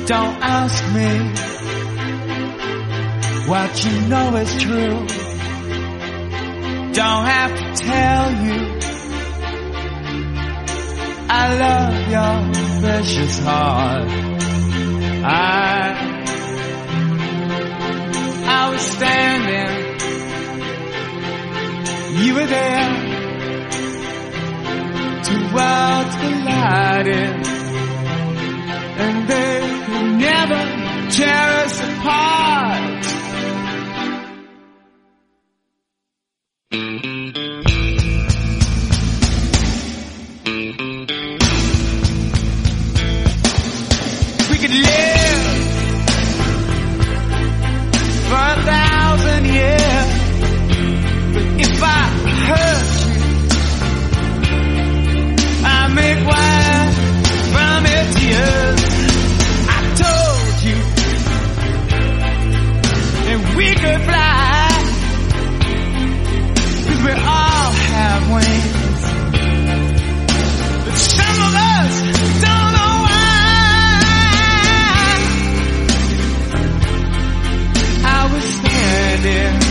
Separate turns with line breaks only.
Don't ask me what you know is true. Don't have to tell you I love your precious heart. I was standing, you were there, two worlds collided, and they could never tear us apart. We could live for 1,000 years, but if I hurt you, I make wine from your tears. I told you that we could fly, 'cause we all have wings, but some of us don't know why. I was standing